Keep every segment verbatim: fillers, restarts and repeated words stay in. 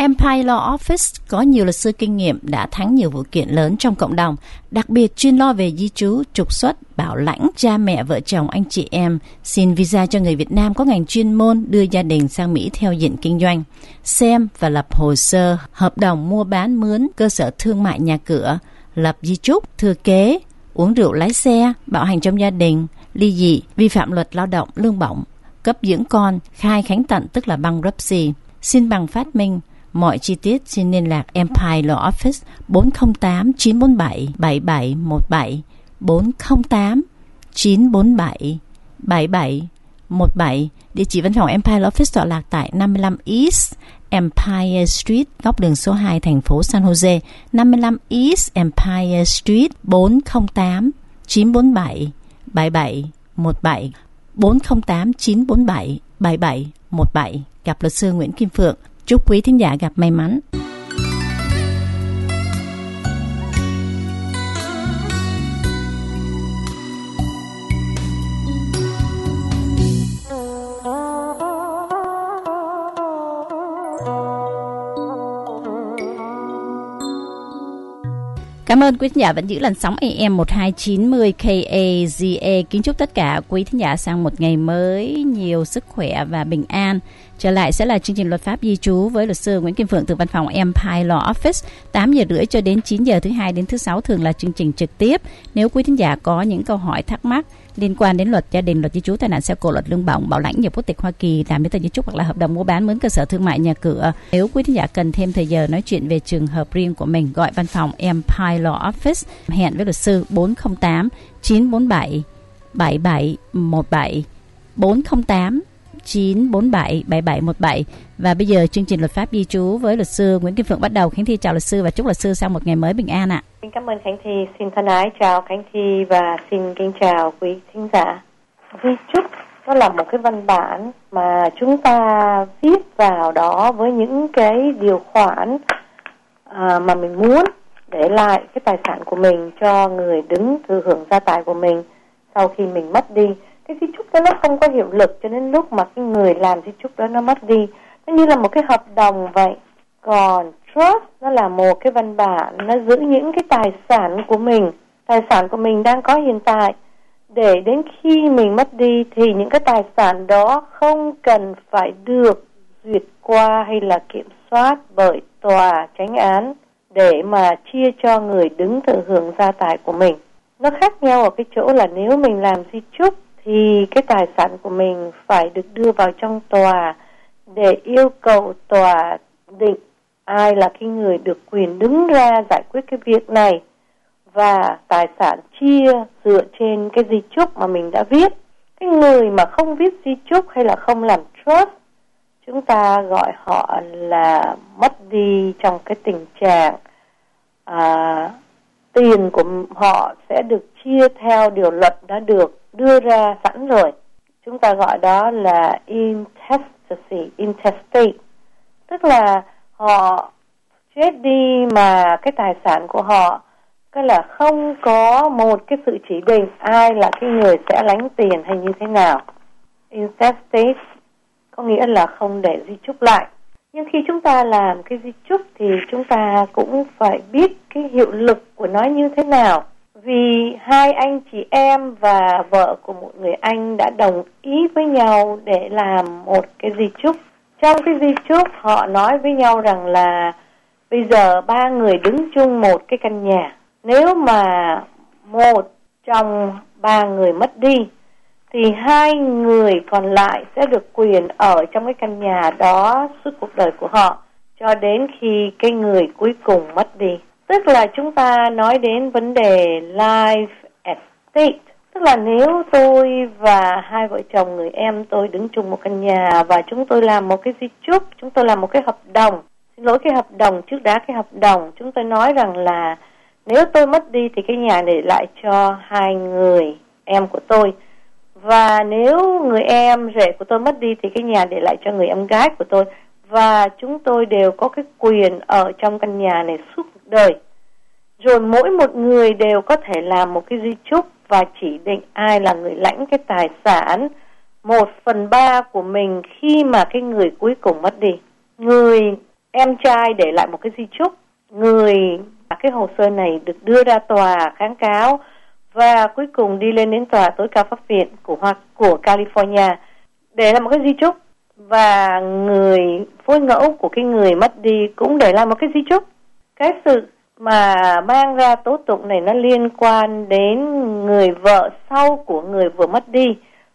Empire Law Office có nhiều luật sư kinh nghiệm đã thắng nhiều vụ kiện lớn trong cộng đồng, đặc biệt chuyên lo về di trú, trục xuất, bảo lãnh, cha mẹ, vợ chồng, anh chị em, xin visa cho người Việt Nam có ngành chuyên môn đưa gia đình sang Mỹ theo diện kinh doanh, xem và lập hồ sơ, hợp đồng mua bán mướn, cơ sở thương mại nhà cửa, lập di chúc, thừa kế, uống rượu lái xe, bạo hành trong gia đình, ly dị, vi phạm luật lao động, lương bổng, cấp dưỡng con, khai khánh tận tức là bankruptcy, xin bằng phát minh. Mọi chi tiết xin liên lạc Empire Law Office bốn không tám chín bốn bảy bảy bảy một bảy, bốn không tám chín bốn bảy bảy bảy một bảy. Địa chỉ văn phòng Empire Law Office tọa lạc tại năm mươi lăm East Empire Street, góc đường số hai, thành phố San Jose. năm mươi lăm East Empire Street, bốn không tám chín bốn bảy bảy bảy một bảy, bốn không tám chín bốn bảy bảy bảy một bảy. Gặp luật sư Nguyễn Kim Phượng. Chúc quý thính giả gặp may mắn. Cảm ơn quý thính giả vẫn giữ làn sóng A M một hai chín mươi K A Z A. Kính chúc tất cả quý thính giả sang một ngày mới nhiều sức khỏe và bình an. Trở lại sẽ là chương trình luật pháp di trú với luật sư Nguyễn Kim Phượng từ văn phòng Empire Law Office. tám giờ rưỡi cho đến chín giờ thứ hai đến thứ sáu thường là chương trình trực tiếp. Nếu quý thính giả có những câu hỏi thắc mắc liên quan đến luật gia đình, luật di trú, tai nạn xe cộ, luật lương bổng, bảo lãnh, nhập quốc tịch Hoa Kỳ, làm giấy tờ di chúc hoặc là hợp đồng mua bán mướn cơ sở thương mại nhà cửa, nếu quý thính giả cần thêm thời giờ nói chuyện về trường hợp riêng của mình, gọi văn phòng Empire Law Office, hẹn với luật sư bốn không tám chín bốn bảy bảy bảy một bảy, bốn không tám chín bốn bảy bảy bảy một bảy. Và bây giờ chương trình luật pháp di trú với luật sư Nguyễn Kim Phượng bắt đầu. Khánh Thi chào luật sư và chúc luật sư sang một ngày mới bình an ạ. Xin cảm ơn Khánh Thi, xin thân ái chào Khánh Thi và xin kính chào quý thính giả. Di chúc đó là một cái văn bản mà chúng ta viết vào đó với những cái điều khoản à, mà mình muốn để lại cái tài sản của mình cho người đứng thừa hưởng gia tài của mình sau khi mình mất đi. Cái di chúc đó nó không có hiệu lực cho đến lúc mà cái người làm di chúc đó nó mất đi. Nó như là một cái hợp đồng vậy. Còn trust nó là một cái văn bản, nó giữ những cái tài sản của mình, tài sản của mình đang có hiện tại, để đến khi mình mất đi thì những cái tài sản đó không cần phải được duyệt qua hay là kiểm soát bởi tòa chánh án để mà chia cho người đứng thừa hưởng gia tài của mình. Nó khác nhau ở cái chỗ là nếu mình làm di chúc thì cái tài sản của mình phải được đưa vào trong tòa để yêu cầu tòa định ai là cái người được quyền đứng ra giải quyết cái việc này, và tài sản chia dựa trên cái di chúc mà mình đã viết. Cái người mà không viết di chúc hay là không làm trust, chúng ta gọi họ là mất đi trong cái tình trạng à, tiền của họ sẽ được chia theo điều luật đã được đưa ra sẵn rồi. Chúng ta gọi đó là intestacy, intestate. Tức là họ chết đi mà cái tài sản của họ cái là không có một cái sự chỉ định ai là cái người sẽ lãnh tiền hay như thế nào. Intestate có nghĩa là không để di chúc lại. Nhưng khi chúng ta làm cái di chúc thì chúng ta cũng phải biết cái hiệu lực của nó như thế nào. Vì hai anh chị em và vợ của một người anh đã đồng ý với nhau để làm một cái di chúc. Trong cái di chúc họ nói với nhau rằng là bây giờ ba người đứng chung một cái căn nhà. Nếu mà một trong ba người mất đi thì hai người còn lại sẽ được quyền ở trong cái căn nhà đó suốt cuộc đời của họ cho đến khi cái người cuối cùng mất đi. Tức là chúng ta nói đến vấn đề life estate. Tức là nếu tôi và hai vợ chồng người em tôi đứng chung một căn nhà và chúng tôi làm một cái di chúc, chúng tôi làm một cái hợp đồng. Xin lỗi, cái hợp đồng trước đã cái hợp đồng chúng tôi nói rằng là nếu tôi mất đi thì cái nhà để lại cho hai người em của tôi. Và nếu người em rể của tôi mất đi thì cái nhà để lại cho người em gái của tôi. Và chúng tôi đều có cái quyền ở trong căn nhà này suốt cuộc đời. Rồi mỗi một người đều có thể làm một cái di chúc và chỉ định ai là người lãnh cái tài sản một phần ba của mình khi mà cái người cuối cùng mất đi. Người em trai để lại một cái di chúc. Người cái hồ sơ này được đưa ra tòa kháng cáo và cuối cùng đi lên đến tòa tối cao pháp viện của Hoa của California để lại một cái di chúc, và người phối ngẫu của cái người mất đi cũng để lại một cái di chúc. Cái sự mà mang ra tố tụng này nó liên quan đến người vợ sau của người vừa mất đi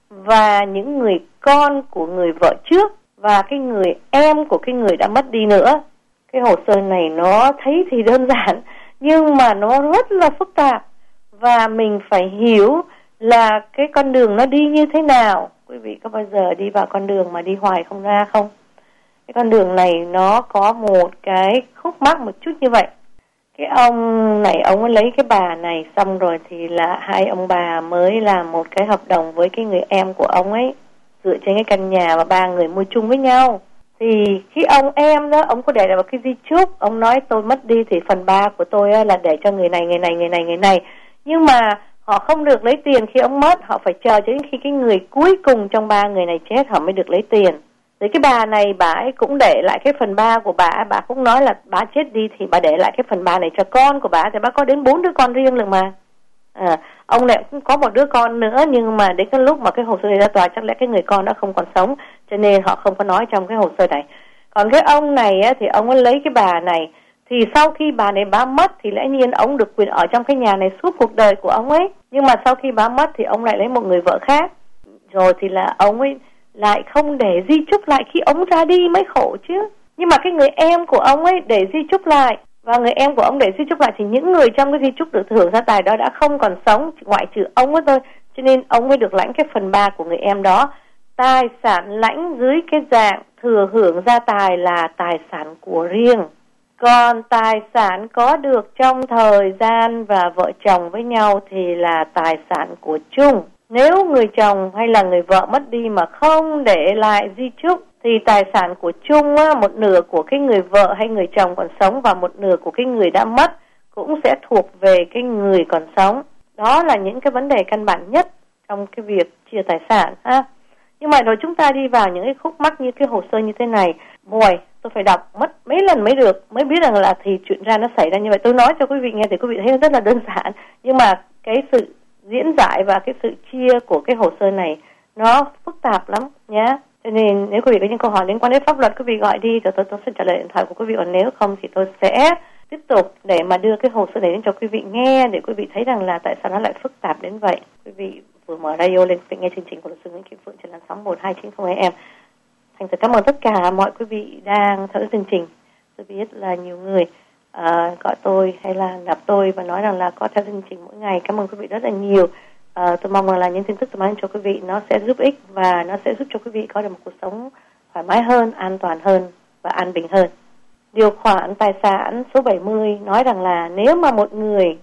và những người con của người vợ trước và cái người em của cái người đã mất đi nữa. Cái hồ sơ này nó thấy thì đơn giản nhưng mà nó rất là phức tạp, và mình phải hiểu là cái con đường nó đi như thế nào. Quý vị có bao giờ đi vào con đường mà đi hoài không ra không? Cái con đường này nó có một cái khúc mắc một chút như vậy. Cái ông này ông ấy lấy cái bà này xong rồi thì là hai ông bà mới làm một cái hợp đồng với cái người em của ông ấy dựa trên cái căn nhà mà ba người mua chung với nhau. Thì khi ông em đó, ông có để lại một cái di chúc, ông nói tôi mất đi thì phần ba của tôi là để cho người này, người này, người này, người này. Nhưng mà họ không được lấy tiền khi ông mất, họ phải chờ cho đến khi cái người cuối cùng trong ba người này chết họ mới được lấy tiền. Thì cái bà này bà ấy cũng để lại cái phần ba của bà, bà cũng nói là bà chết đi thì bà để lại cái phần ba này cho con của bà, thì bà có đến bốn đứa con riêng lần mà. À, ông này cũng có một đứa con nữa, nhưng mà đến cái lúc mà cái hồ sơ này ra tòa chắc lẽ cái người con đã không còn sống, cho nên họ không có nói trong cái hồ sơ này. Còn cái ông này á, thì ông ấy lấy cái bà này, thì sau khi bà này bà mất thì lẽ nhiên ông được quyền ở trong cái nhà này suốt cuộc đời của ông ấy. Nhưng mà sau khi bà mất thì ông lại lấy một người vợ khác, rồi thì là ông ấy lại không để di chúc lại khi ông ra đi mới khổ chứ. Nhưng mà cái người em của ông ấy để di chúc lại, và người em của ông để di chúc lại thì những người trong cái di chúc được hưởng gia tài đó đã không còn sống, ngoại trừ ông ấy thôi, cho nên ông mới được lãnh cái phần ba của người em đó. Tài sản lãnh dưới cái dạng thừa hưởng gia tài là tài sản của riêng, còn tài sản có được trong thời gian và vợ chồng với nhau thì là tài sản của chung. Nếu người chồng hay là người vợ mất đi mà không để lại di chúc thì tài sản của chung á, một nửa của cái người vợ hay người chồng còn sống và một nửa của cái người đã mất cũng sẽ thuộc về cái người còn sống. Đó là những cái vấn đề căn bản nhất trong cái việc chia tài sản ha. Nhưng mà rồi chúng ta đi vào những cái khúc mắc như cái hồ sơ như thế này, boy, tôi phải đọc mất mấy lần mới được, mới biết rằng là thì chuyện ra nó xảy ra như vậy. Tôi nói cho quý vị nghe thì quý vị thấy nó rất là đơn giản, nhưng mà cái sự diễn giải và cái sự chia của cái hồ sơ này nó phức tạp lắm nhé. Cho nên nếu quý vị có những câu hỏi liên quan đến pháp luật, quý vị gọi đi rồi tôi, tôi sẽ trả lời điện thoại của quý vị, còn nếu không thì tôi sẽ tiếp tục để mà đưa cái hồ sơ này đến cho quý vị nghe, để quý vị thấy rằng là tại sao nó lại phức tạp đến vậy. Quý vị vừa mở radio lên, quý vị nghe chương trình của luật sư Nguyễn Kim Phượng trên làn sóng một hai chín không a em. Thành thật cảm ơn tất cả mọi quý vị đang theo dõi chương trình. Tôi biết là nhiều người uh, gọi tôi hay là gặp tôi và nói rằng là có theo chương trình mỗi ngày. Cảm ơn quý vị rất là nhiều. Uh, tôi mong rằng là những tin tức tôi mang cho quý vị nó sẽ giúp ích và nó sẽ giúp cho quý vị có được một cuộc sống thoải mái hơn, an toàn hơn và an bình hơn. Điều khoản tài sản số bảy mươi nói rằng là nếu mà một người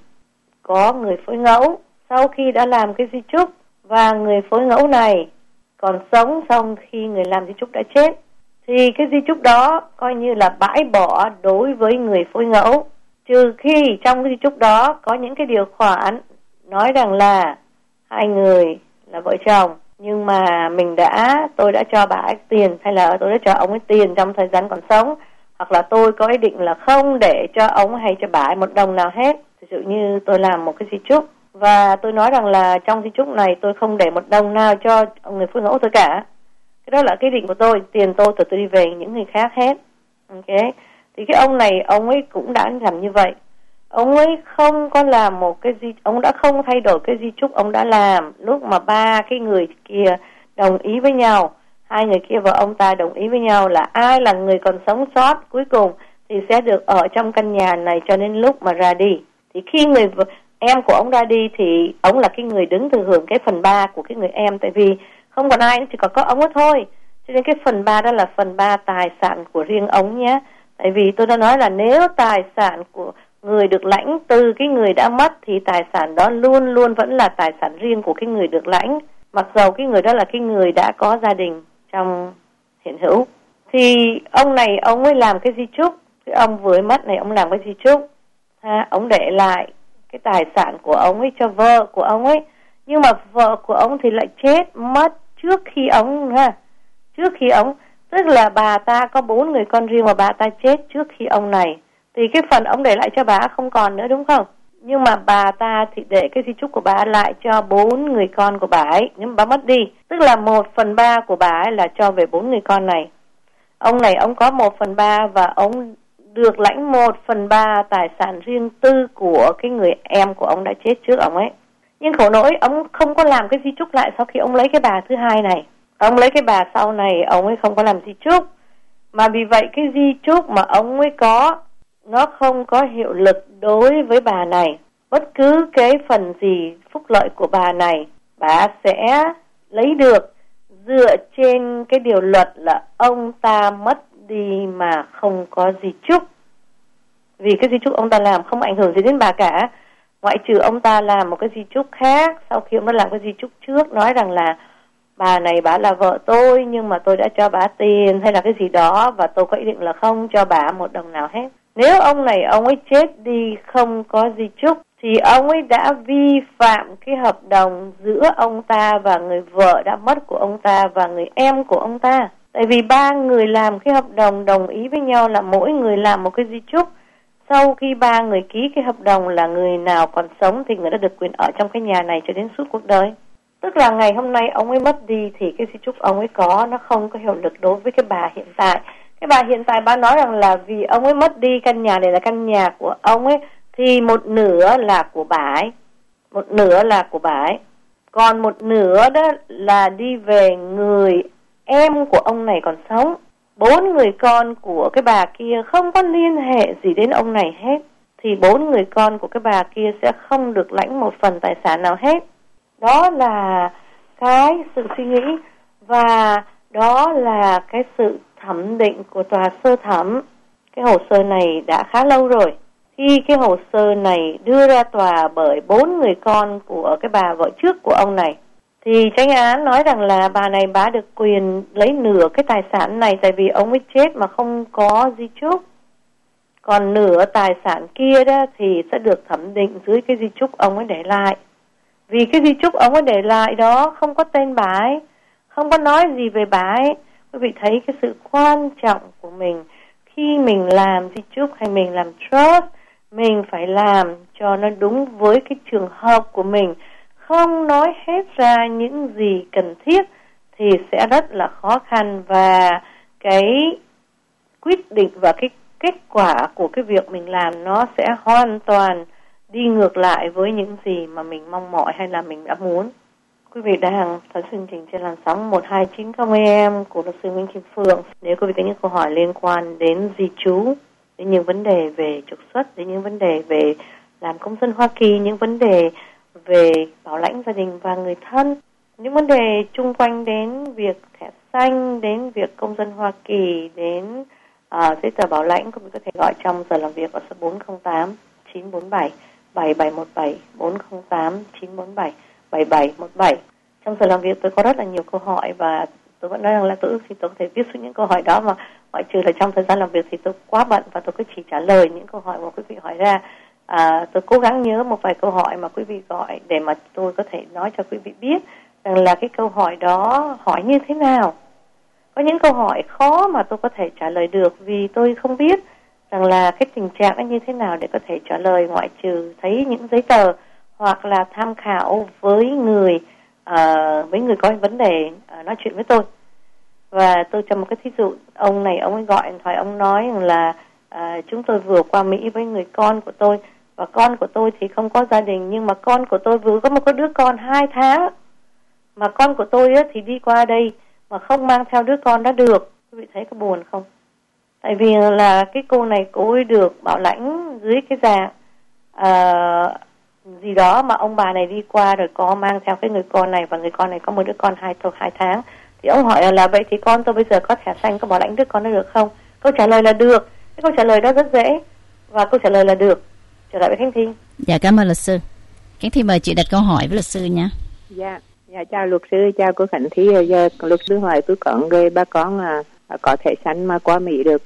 có người phối ngẫu sau khi đã làm cái di chúc và người phối ngẫu này còn sống xong khi người làm di chúc đã chết, thì cái di chúc đó coi như là bãi bỏ đối với người phối ngẫu, trừ khi trong cái di chúc đó có những cái điều khoản nói rằng là hai người là vợ chồng, nhưng mà mình đã tôi đã cho bà ấy tiền hay là tôi đã cho ông ấy tiền trong thời gian còn sống, hoặc là tôi có ý định là không để cho ông hay cho bà ấy một đồng nào hết. Ví dụ như tôi làm một cái di chúc và tôi nói rằng là trong di chúc này tôi không để một đồng nào cho người phối ngẫu tôi cả. Cái đó là cái định của tôi, tiền tôi tôi, tôi đi về những người khác hết. Ok. Thì cái ông này ông ấy cũng đã làm như vậy. Ông ấy không có làm một cái gì, ông đã không thay đổi cái di chúc ông đã làm lúc mà ba cái người kia đồng ý với nhau, hai người kia và ông ta đồng ý với nhau là ai là người còn sống sót cuối cùng thì sẽ được ở trong căn nhà này cho đến lúc mà ra đi. Thì khi người em của ông ra đi thì ông là cái người đứng thừa hưởng cái phần ba của cái người em, tại vì không còn ai, chỉ còn có ông ấy thôi. Cho nên cái phần ba đó là phần ba tài sản của riêng ông nhé. Tại vì tôi đã nói là nếu tài sản của người được lãnh từ cái người đã mất thì tài sản đó luôn luôn vẫn là tài sản riêng của cái người được lãnh, mặc dầu cái người đó là cái người đã có gia đình trong hiện hữu. Thì ông này ông ấy làm cái di chúc, cái ông vừa mất này ông làm cái di chúc ha, ông để lại cái tài sản của ông ấy cho vợ của ông ấy, nhưng mà vợ của ông thì lại chết mất trước khi ông ha, trước khi ông Tức là bà ta có bốn người con riêng và bà ta chết trước khi ông này. Thì cái phần ông để lại cho bà không còn nữa đúng không? Nhưng mà bà ta thì để cái di chúc của bà lại cho bốn người con của bà ấy. Nhưng mà bà mất đi. Tức là một phần ba của bà ấy là cho về bốn người con này. Ông này ông có một phần ba và ông được lãnh một phần ba tài sản riêng tư của cái người em của ông đã chết trước ông ấy. Nhưng khổ nỗi ông không có làm cái di chúc lại sau khi ông lấy cái bà thứ hai này. Ông lấy cái bà sau này ông ấy không có làm di chúc. Mà vì vậy cái di chúc mà ông ấy có nó không có hiệu lực đối với bà này. Bất cứ cái phần gì phúc lợi của bà này bà sẽ lấy được dựa trên cái điều luật là ông ta mất đi mà không có di chúc. Vì cái di chúc ông ta làm không ảnh hưởng gì đến bà cả, ngoại trừ ông ta làm một cái di chúc khác sau khi ông ta làm cái di chúc trước nói rằng là bà này bà là vợ tôi nhưng mà tôi đã cho bà tiền hay là cái gì đó và tôi có ý định là không cho bà một đồng nào hết. Nếu ông này ông ấy chết đi không có di chúc thì ông ấy đã vi phạm cái hợp đồng giữa ông ta và người vợ đã mất của ông ta và người em của ông ta. Tại vì ba người làm cái hợp đồng đồng ý với nhau là mỗi người làm một cái di chúc. Sau khi ba người ký cái hợp đồng là người nào còn sống thì người đã được quyền ở trong cái nhà này cho đến suốt cuộc đời. Tức là ngày hôm nay ông ấy mất đi thì cái di chúc ông ấy có nó không có hiệu lực đối với cái bà hiện tại. Cái bà hiện tại bà nói rằng là vì ông ấy mất đi căn nhà này là căn nhà của ông ấy thì một nửa là của bà ấy. Một nửa là của bà ấy. Còn một nửa đó là đi về người em của ông này còn sống. Bốn người con của cái bà kia không có liên hệ gì đến ông này hết. Thì bốn người con của cái bà kia sẽ không được lãnh một phần tài sản nào hết. Đó là cái sự suy nghĩ và đó là cái sự thẩm định của tòa sơ thẩm. Cái hồ sơ này đã khá lâu rồi. Khi cái hồ sơ này đưa ra tòa bởi bốn người con của cái bà vợ trước của ông này thì chánh án nói rằng là bà này bà được quyền lấy nửa cái tài sản này tại vì ông ấy chết mà không có di chúc. Còn nửa tài sản kia đó thì sẽ được thẩm định dưới cái di chúc ông ấy để lại. Vì cái di chúc ông ấy để lại đó không có tên bà ấy, không có nói gì về bà ấy. Quý vị thấy cái sự quan trọng của mình khi mình làm di chúc hay mình làm trust, mình phải làm cho nó đúng với cái trường hợp của mình. Không nói hết ra những gì cần thiết thì sẽ rất là khó khăn và cái quyết định và cái kết quả của cái việc mình làm nó sẽ hoàn toàn đi ngược lại với những gì mà mình mong mỏi hay là mình đã muốn. Quý vị đang theo chương trình trên làn sóng một hai chín không A M của luật sư Nguyễn Kim Phương. Nếu quý vị có những câu hỏi liên quan đến di trú, đến những vấn đề về trục xuất, đến những vấn đề về làm công dân Hoa Kỳ, những vấn đề về bảo lãnh gia đình và người thân, những vấn đề chung quanh đến việc thẻ xanh, đến việc công dân Hoa Kỳ, đến uh, giấy tờ bảo lãnh, quý vị có thể gọi trong giờ làm việc ở số bốn không tám chín bốn bảy bảy bảy một bảy, bốn không tám chín bốn bảy bảy bảy một bảy. Trong giờ làm việc tôi có rất là nhiều câu hỏi và tôi vẫn nói rằng là tôi ước thì tôi có thể viết xuống những câu hỏi đó, mà ngoại trừ là trong thời gian làm việc thì tôi quá bận và tôi cứ chỉ trả lời những câu hỏi mà quý vị hỏi ra. À, tôi cố gắng nhớ một vài câu hỏi mà quý vị gọi để mà tôi có thể nói cho quý vị biết rằng là cái câu hỏi đó hỏi như thế nào. Có những câu hỏi khó mà tôi có thể trả lời được vì tôi không biết rằng là cái tình trạng nó như thế nào để có thể trả lời, ngoại trừ thấy những giấy tờ hoặc là tham khảo với người uh, với người có vấn đề uh, nói chuyện với tôi. Và tôi cho một cái thí dụ, ông này ông ấy gọi điện thoại, ông nói rằng là uh, chúng tôi vừa qua Mỹ với người con của tôi và con của tôi thì không có gia đình, nhưng mà con của tôi vừa có một cái đứa con hai tháng mà con của tôi á, thì đi qua đây mà không mang theo đứa con đó được. Quý vị thấy có buồn không? Tại vì là cái cô này cô ấy được bảo lãnh dưới cái dạng uh, gì đó mà ông bà này đi qua rồi có mang theo cái người con này và người con này có một đứa con hai thôi hai tháng. Thì ông hỏi là vậy thì con tôi bây giờ có thẻ xanh có bảo lãnh đứa con đó được không? Câu trả lời là được. Cái câu trả lời đó rất dễ và câu trả lời là được. Trở lại với Khánh Thi. Dạ cảm ơn luật sư. Khánh Thi mời chị đặt câu hỏi với luật sư nha. Dạ, dạ chào luật sư, chào cô Khánh Thi. Giờ luật sư hỏi tôi có người ba con là có thẻ xanh mà qua Mỹ được,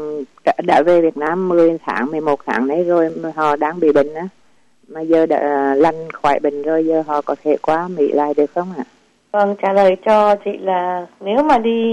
đã về Việt Nam mười tháng, mười một tháng đấy rồi mà họ đang bị bệnh á, mà giờ đã lành khỏi bệnh rồi, giờ họ có thể qua Mỹ lại được không ạ? Vâng, trả lời cho chị là nếu mà đi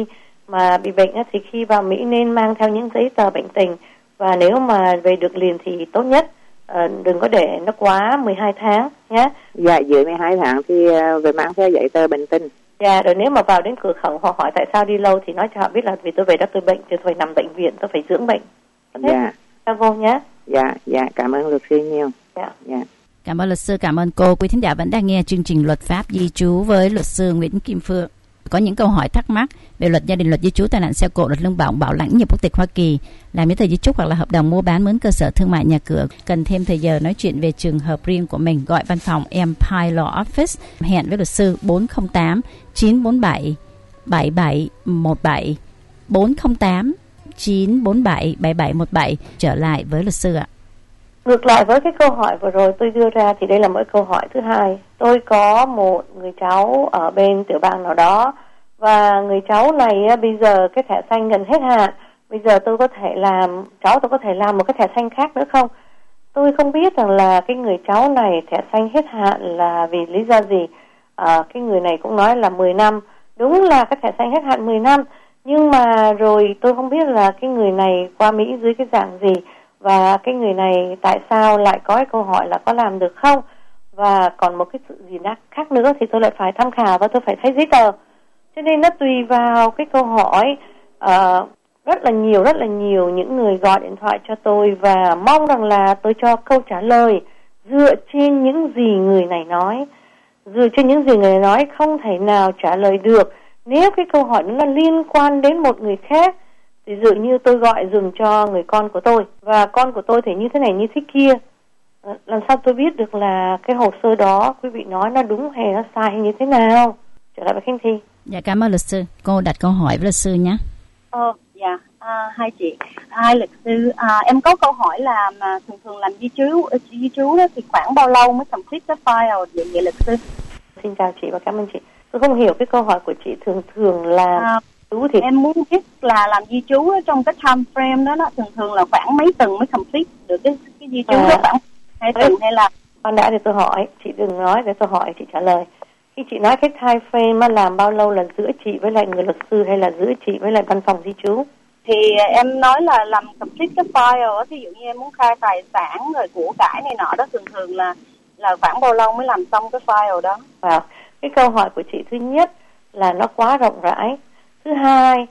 mà bị bệnh thì khi vào Mỹ nên mang theo những giấy tờ bệnh tình, và nếu mà về được liền thì tốt nhất. À, đừng có để nó quá mười hai tháng nhé. Dạ, dưới mười hai tháng thì uh, về mang theo giấy tờ bệnh tình. Dạ, rồi nếu mà vào đến cửa khẩu họ hỏi tại sao đi lâu thì nói cho họ biết là vì tôi về đó tôi bệnh, tôi phải nằm bệnh viện, tôi phải dưỡng bệnh. Dạ. Cảm ơn nhé. Dạ, dạ, cảm ơn luật sư nhiều. Dạ. Dạ. Cảm ơn luật sư, cảm ơn cô. Quý thính giả vẫn đang nghe chương trình Luật pháp di trú với luật sư Nguyễn Kim Phượng. Có những câu hỏi thắc mắc về luật gia đình, luật di trú, tai nạn xe cộ, luật lương bổng, bảo lãnh nhập quốc tịch Hoa Kỳ, làm giấy tờ di trúc hoặc là hợp đồng mua bán mướn cơ sở thương mại nhà cửa, cần thêm thời giờ nói chuyện về trường hợp riêng của mình, gọi văn phòng Empire Law Office, hẹn với luật sư bốn không tám chín bốn bảy bảy bảy một bảy bốn không tám chín bốn bảy bảy bảy một bảy. Trở lại với luật sư ạ. Ngược lại với cái câu hỏi vừa rồi tôi đưa ra thì đây là một câu hỏi thứ hai. Tôi có một người cháu ở bên tiểu bang nào đó, và người cháu này bây giờ cái thẻ xanh gần hết hạn. Bây giờ tôi có thể làm, cháu tôi có thể làm một cái thẻ xanh khác nữa không? Tôi không biết rằng là cái người cháu này thẻ xanh hết hạn là vì lý do gì. À, cái người này cũng nói là mười năm. Đúng là cái thẻ xanh hết hạn mười năm. Nhưng mà rồi tôi không biết là cái người này qua Mỹ dưới cái dạng gì. Và cái người này tại sao lại có cái câu hỏi là có làm được không? Và còn một cái sự gì khác nữa thì tôi lại phải tham khảo và tôi phải thấy giấy tờ. Cho nên nó tùy vào cái câu hỏi. uh, Rất là nhiều, rất là nhiều những người gọi điện thoại cho tôi và mong rằng là tôi cho câu trả lời dựa trên những gì người này nói. Dựa trên những gì người này nói không thể nào trả lời được nếu cái câu hỏi nó liên quan đến một người khác. Ví dụ như tôi gọi dùm cho người con của tôi, và con của tôi thì như thế này như thế kia. Làm sao tôi biết được là cái hồ sơ đó quý vị nói nó đúng hay nó sai hay như thế nào? Trở lại với Khánh Thi. Dạ, cảm ơn luật sư. Cô đặt câu hỏi với luật sư nhé. Ờ, dạ, à, hai chị, hai luật sư. À, em có câu hỏi là mà thường thường làm di trú, di trú đó thì khoảng bao lâu mới complete cái file vậy, vậy luật sư? Xin chào chị và cảm ơn chị. Tôi không hiểu cái câu hỏi của chị. Thường thường là à, thì em muốn biết là làm di trú trong cái time frame đó, nó thường thường là khoảng mấy tuần mới complete được cái cái di trú à. đó, khoảng hai tuần hay là? Con đã thì tôi hỏi, chị đừng nói để tôi hỏi chị trả lời. Khi chị nói cái time frame mà làm bao lâu là giữa chị với lại người luật sư hay là giữa chị với lại văn phòng di trú? Thì em nói là làm complete cái file, ví dụ như em muốn khai tài sản rồi của cải này nọ đó, thường thường là là khoảng bao lâu mới làm xong cái file đó? Wow. Cái câu hỏi của chị thứ nhất là nó quá rộng rãi. Thứ hai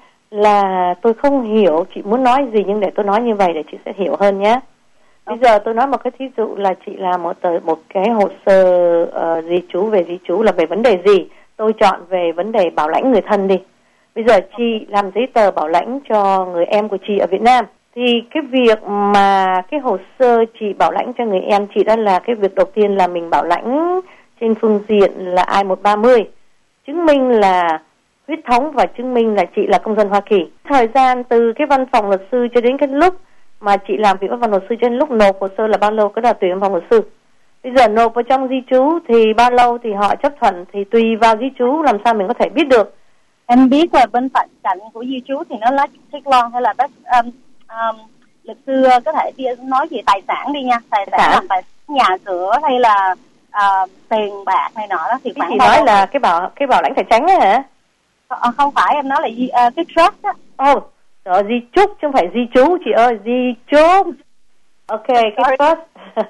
là tôi không hiểu chị muốn nói gì, nhưng để tôi nói như vậy để chị sẽ hiểu hơn nhé. Bây giờ tôi nói một cái thí dụ là chị làm một tờ một cái hồ sơ uh, di trú về di trú là về vấn đề gì? Tôi chọn về vấn đề bảo lãnh người thân đi. Bây giờ chị làm giấy tờ bảo lãnh cho người em của chị ở Việt Nam. Thì cái việc mà cái hồ sơ chị bảo lãnh cho người em chị đó là cái việc đầu tiên là mình bảo lãnh trên phương diện là I một ba mươi. Chứng minh là huyết thống và chứng minh là chị là công dân Hoa Kỳ. Thời gian từ cái văn phòng luật sư cho đến cái lúc mà chị làm việc văn phòng luật sư cho đến lúc nộp hồ sơ là bao lâu, cái đó tùy văn phòng luật sư. Bây giờ nộp vào trong di trú thì bao lâu thì họ chấp thuận thì tùy vào di trú, làm sao mình có thể biết được. Em biết là bên cạnh cạnh của di trú thì nó last take long hay là best, um, um, luật sư có thể đi nói về tài sản đi nha, tài sản là tài sản nhà cửa hay là uh, tiền bạc này nọ đó thì khoảng chị nói là cái bảo cái bảo lãnh tài chính đấy hả? À, không phải, em nói là di, uh, cái trust á. Ồ, oh, rồi di trúc chứ không phải di trú chị ơi, di trúc. Ok, cái trust.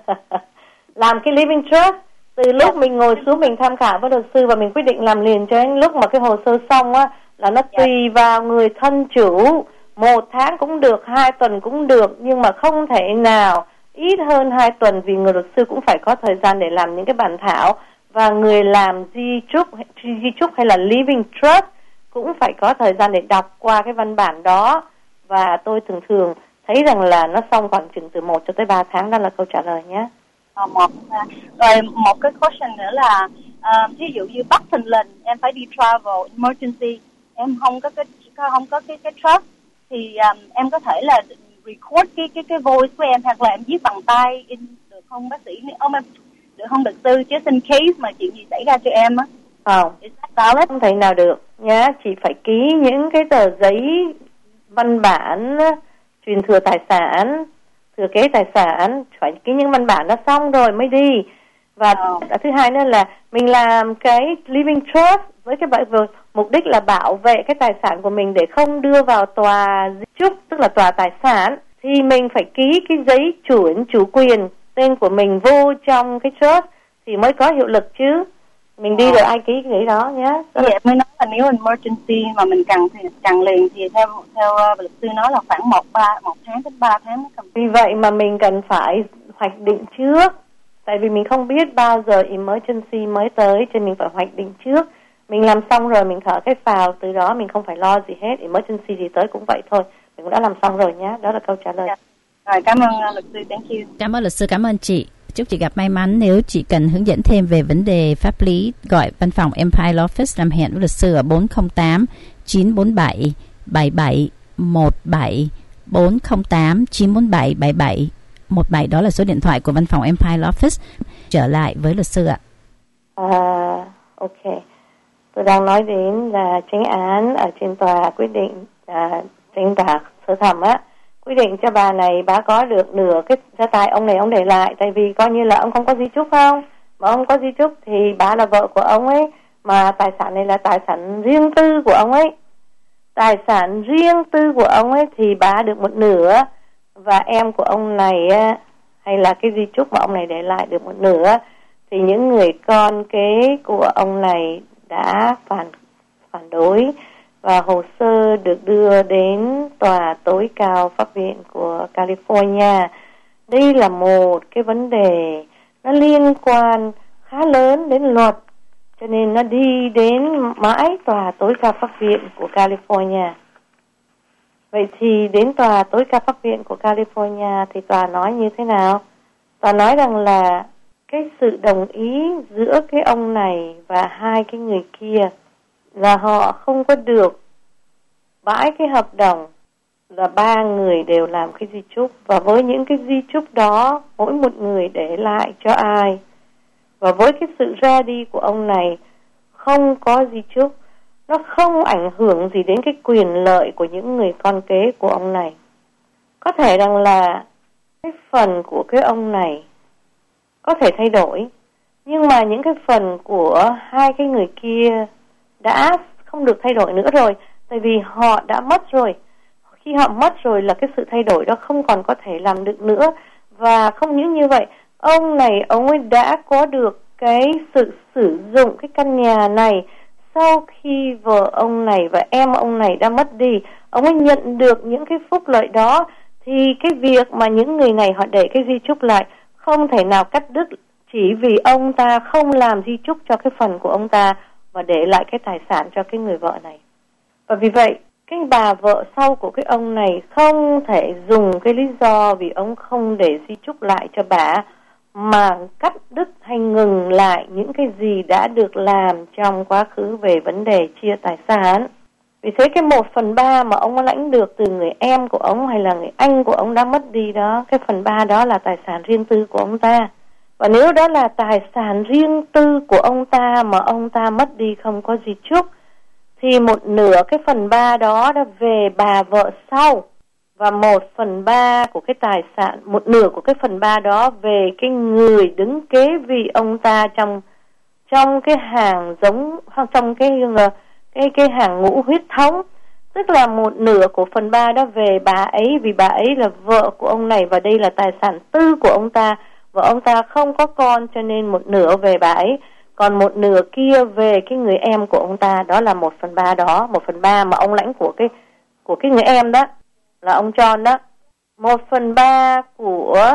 Làm cái living trust. Từ lúc mình ngồi xuống mình tham khảo với luật sư và mình quyết định làm liền cho đến lúc mà cái hồ sơ xong á, là nó tùy vào người thân chủ. Một tháng cũng được, hai tuần cũng được, nhưng mà không thể nào ít hơn hai tuần vì người luật sư cũng phải có thời gian để làm những cái bản thảo, và người làm di trúc, di trúc hay là living trust cũng phải có thời gian để đọc qua cái văn bản đó. Và tôi thường thường thấy rằng là nó xong khoảng chừng từ một cho tới ba tháng. Đó là câu trả lời nhé. Ờ, một, rồi một cái question nữa là uh, ví dụ như bất thình lình em phải đi travel emergency, em không có cái không có cái cái trust thì um, em có thể là record cái cái cái voice của em hoặc là em viết bằng tay in được không bác sĩ? Ông em được không luật sư, chứ in case mà chuyện gì xảy ra cho em á? Không, không thể nào được nhá. Chị phải ký những cái tờ giấy văn bản truyền thừa tài sản, thừa kế tài sản, phải ký những văn bản đó xong rồi mới đi. Và oh. thứ hai nữa là mình làm cái living trust với cái mục đích là bảo vệ cái tài sản của mình để không đưa vào tòa di chúc, tức là tòa tài sản, thì mình phải ký cái giấy chuyển chủ quyền tên của mình vô trong cái trust thì mới có hiệu lực chứ. Mình đi rồi ai ký cái giấy đó nhé. Vậy là... mới nói là nếu emergency mà mình cần thì cần liền thì theo theo uh, luật sư nói là khoảng một ba một tháng đến ba tháng mới cầm. Vì vậy mà mình cần phải hoạch định trước, tại vì mình không biết bao giờ emergency mới tới, cho nên mình phải hoạch định trước. Mình làm xong rồi mình thở cái phào, từ đó mình không phải lo gì hết. Emergency thì tới cũng vậy thôi. Mình cũng đã làm xong rồi nhé. Đó là câu trả lời. Yeah. Rồi, cảm ơn uh, luật sư, thank you. Cảm ơn luật sư, cảm ơn chị. Chúc chị gặp may mắn. Nếu chị cần hướng dẫn thêm về vấn đề pháp lý, gọi văn phòng Empire Law Office làm hẹn với luật sư ở bốn không tám chín bốn bảy bảy bảy một bảy, bốn không tám chín bốn bảy bảy bảy một bảy. Đó là số điện thoại của văn phòng Empire Law Office. Trở lại với luật sư ạ. À, ok. Tôi đang nói đến là chánh án ở trên tòa quyết định, à, trên tòa sơ thẩm á, quyết định cho bà này bà có được nửa cái gia tài ông này ông để lại, tại vì coi như là ông không có di chúc không, mà ông có di chúc thì bà là vợ của ông ấy, mà tài sản này là tài sản riêng tư của ông ấy, tài sản riêng tư của ông ấy thì bà được một nửa, và em của ông này hay là cái di chúc mà ông này để lại được một nửa, thì những người con kế của ông này đã phản phản đối và hồ sơ được đưa đến tòa tối cao pháp viện của California. Đây là một cái vấn đề nó liên quan khá lớn đến luật, cho nên nó đi đến mãi tòa tối cao pháp viện của California. Vậy thì đến tòa tối cao pháp viện của California thì tòa nói như thế nào? Tòa nói rằng là cái sự đồng ý giữa cái ông này và hai cái người kia là họ không có được bãi cái hợp đồng là ba người đều làm cái di chúc, và với những cái di chúc đó mỗi một người để lại cho ai, và với cái sự ra đi của ông này không có di chúc, nó không ảnh hưởng gì đến cái quyền lợi của những người con kế của ông này. Có thể rằng là cái phần của cái ông này có thể thay đổi, nhưng mà những cái phần của hai cái người kia đã không được thay đổi nữa rồi, tại vì họ đã mất rồi. Khi họ mất rồi là cái sự thay đổi đó không còn có thể làm được nữa. Và không những như vậy, ông này ông ấy đã có được cái sự sử dụng cái căn nhà này sau khi vợ ông này và em ông này đã mất đi. Ông ấy nhận được những cái phúc lợi đó, thì cái việc mà những người này họ để cái di chúc lại không thể nào cắt đứt chỉ vì ông ta không làm di chúc cho cái phần của ông ta và để lại cái tài sản cho cái người vợ này. Và vì vậy, cái bà vợ sau của cái ông này không thể dùng cái lý do vì ông không để di chúc lại cho bà mà cắt đứt hay ngừng lại những cái gì đã được làm trong quá khứ về vấn đề chia tài sản. Vì thế cái một phần ba mà ông lãnh được từ người em của ông hay là người anh của ông đã mất đi đó, cái phần ba đó là tài sản riêng tư của ông ta. Và nếu đó là tài sản riêng tư của ông ta mà ông ta mất đi không có di chúc, thì một nửa cái phần ba đó đã về bà vợ sau, và một phần ba của cái tài sản, một nửa của cái phần ba đó về cái người đứng kế vị ông ta trong trong cái hàng giống trong cái cái cái hàng ngũ huyết thống, tức là một nửa của phần ba đó về bà ấy, vì bà ấy là vợ của ông này và đây là tài sản tư của ông ta, và ông ta không có con cho nên một nửa về bà ấy, còn một nửa kia về cái người em của ông ta, đó là một phần ba đó, một phần ba mà ông lãnh của cái của cái người em đó là ông John đó, một phần ba của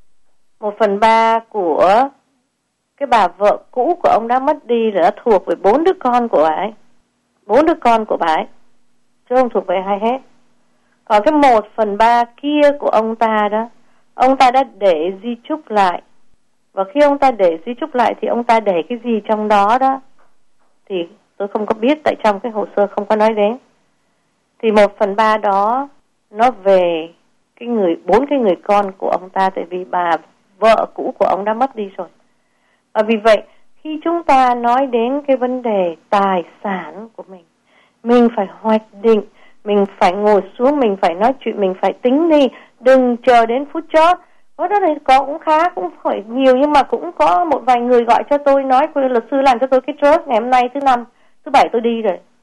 một phần ba của cái bà vợ cũ của ông đã mất đi là thuộc về bốn đứa con của bà ấy, bốn đứa con của bà ấy, chứ không thuộc về ai hết. Còn cái một phần ba kia của ông ta đó, ông ta đã để di chúc lại, và khi ông ta để di chúc lại thì ông ta để cái gì trong đó đó thì tôi không có biết, tại trong cái hồ sơ không có nói đến. Thì một phần ba đó nó về cái người bốn cái người con của ông ta, tại vì bà vợ cũ của ông đã mất đi rồi. Và vì vậy khi chúng ta nói đến cái vấn đề tài sản của mình, mình phải hoạch định, mình phải ngồi xuống, mình phải nói chuyện, mình phải tính đi, đừng chờ đến phút chót. Có đó này có cũng khá, cũng phải nhiều, nhưng mà cũng có một vài người gọi cho tôi nói luật sư làm cho tôi cái trust ngày hôm nay thứ năm, thứ bảy tôi đi rồi.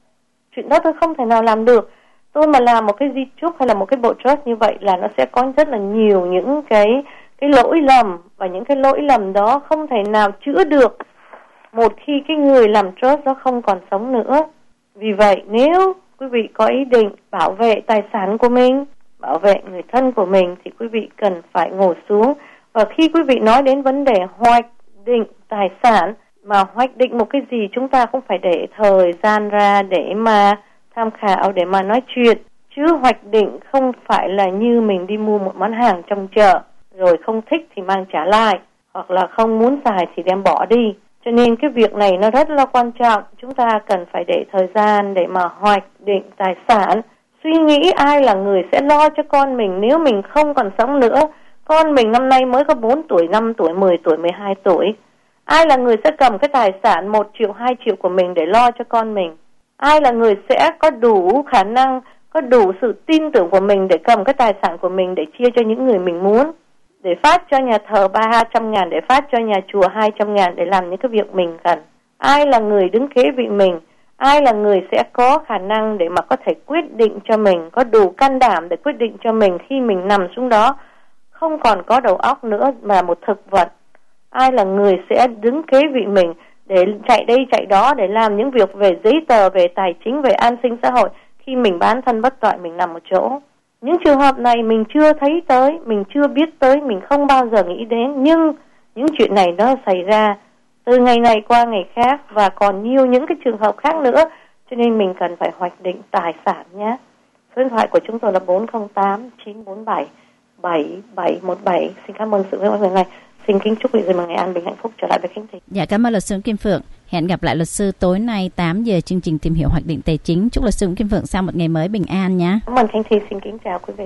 Chuyện đó tôi không thể nào làm được. Tôi mà làm một cái di chúc hay là một cái bộ trust như vậy là nó sẽ có rất là nhiều những cái cái lỗi lầm, và những cái lỗi lầm đó không thể nào chữa được một khi cái người làm trust đó không còn sống nữa. Vì vậy nếu quý vị có ý định bảo vệ tài sản của mình, bảo vệ người thân của mình, thì quý vị cần phải ngồi xuống. Và khi quý vị nói đến vấn đề hoạch định tài sản, mà hoạch định một cái gì chúng ta cũng phải để thời gian ra để mà tham khảo, để mà nói chuyện. Chứ hoạch định không phải là như mình đi mua một món hàng trong chợ, rồi không thích thì mang trả lại, hoặc là không muốn xài thì đem bỏ đi. Cho nên cái việc này nó rất là quan trọng. Chúng ta cần phải để thời gian để mà hoạch định tài sản. Suy nghĩ ai là người sẽ lo cho con mình nếu mình không còn sống nữa. Con mình năm nay mới có bốn tuổi, năm tuổi, mười tuổi, mười hai tuổi. Ai là người sẽ cầm cái tài sản một triệu, hai triệu của mình để lo cho con mình? Ai là người sẽ có đủ khả năng, có đủ sự tin tưởng của mình để cầm cái tài sản của mình để chia cho những người mình muốn? Để phát cho nhà thờ ba trăm ngàn, để phát cho nhà chùa hai trăm ngàn để làm những cái việc mình cần. Ai là người đứng kế vị mình? Ai là người sẽ có khả năng để mà có thể quyết định cho mình, có đủ can đảm để quyết định cho mình khi mình nằm xuống đó, không còn có đầu óc nữa mà một thực vật? Ai là người sẽ đứng kế vị mình để chạy đây chạy đó, để làm những việc về giấy tờ, về tài chính, về an sinh xã hội khi mình bán thân bất toại, mình nằm một chỗ? Những trường hợp này mình chưa thấy tới, mình chưa biết tới, mình không bao giờ nghĩ đến. Nhưng những chuyện này nó xảy ra từ ngày này qua ngày khác, và còn nhiều những cái trường hợp khác nữa. Cho nên mình cần phải hoạch định tài sản nhé. Số điện thoại của chúng tôi là bốn không tám chín bốn bảy bảy bảy một bảy. Xin cảm ơn sự quan tâm này. Xin kính chúc quý vị một ngày an bình hạnh phúc. Trở lại với Khánh Thị. Dạ, cảm ơn luật sư Kim Phượng. Hẹn gặp lại luật sư tối nay tám giờ chương trình tìm hiểu hoạch định tài chính. Chúc luật sư Kim Phượng sau một ngày mới bình an nhé. Cảm ơn Khánh Thị. Xin kính chào quý vị.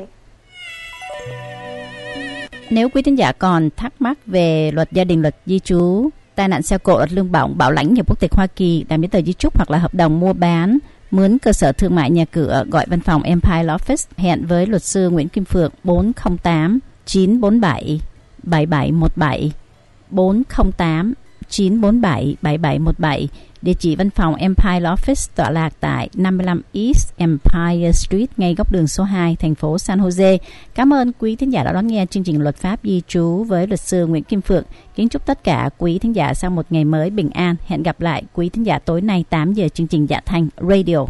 Nếu quý thính giả còn thắc mắc về luật gia đình, luật di trú, tai nạn xe cộ, luật lương bổng, bảo lãnh nhập quốc tịch Hoa Kỳ, làm giấy tờ di chúc hoặc là hợp đồng mua bán, mướn cơ sở thương mại, nhà cửa, gọi văn phòng Empire Law Office. Hẹn với luật sư Nguyễn Kim Phượng bốn không tám chín bốn bảy bảy bảy một bảy bốn không tám chín bốn bảy bảy bảy một bảy. Địa chỉ văn phòng Empire Law Office tọa lạc tại năm mươi lăm East Empire Street, ngay góc đường số hai, thành phố San Jose. Cảm ơn quý thính giả đã đón nghe chương trình Luật pháp di trú với luật sư Nguyễn Kim Phượng. Kính chúc tất cả quý thính giả sau một ngày mới bình an. Hẹn gặp lại quý thính giả tối nay tám giờ chương trình Dạ Thanh Radio.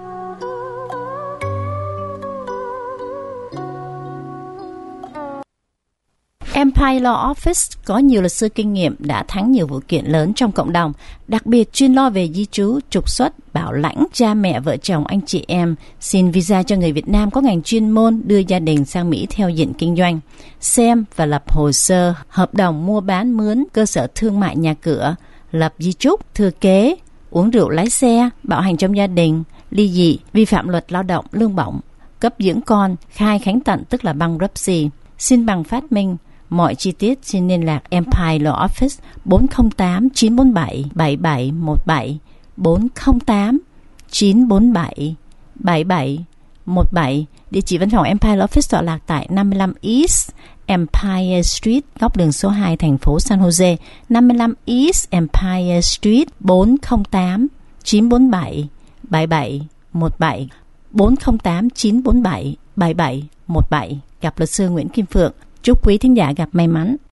Empire Law Office có nhiều luật sư kinh nghiệm đã thắng nhiều vụ kiện lớn trong cộng đồng, đặc biệt chuyên lo về di trú, trục xuất, bảo lãnh, cha mẹ, vợ chồng, anh chị em, xin visa cho người Việt Nam có ngành chuyên môn đưa gia đình sang Mỹ theo diện kinh doanh, xem và lập hồ sơ, hợp đồng mua bán mướn, cơ sở thương mại, nhà cửa, lập di chúc, thừa kế, uống rượu lái xe, bạo hành trong gia đình, ly dị, vi phạm luật lao động, lương bổng, cấp dưỡng con, khai khánh tận tức là bankruptcy, xin bằng phát minh. Mọi chi tiết xin liên lạc Empire Law Office bốn không tám chín bốn bảy bảy bảy một bảy bốn không tám chín bốn bảy bảy bảy một bảy. Địa chỉ văn phòng Empire Law Office tọa lạc tại năm mươi lăm East Empire Street, góc đường số hai, thành phố San Jose. năm mươi lăm East Empire Street bốn không tám chín bốn bảy bảy bảy một bảy bốn không tám chín bốn bảy bảy bảy một bảy. Gặp luật sư Nguyễn Kim Phượng. Chúc quý thính giả gặp may mắn.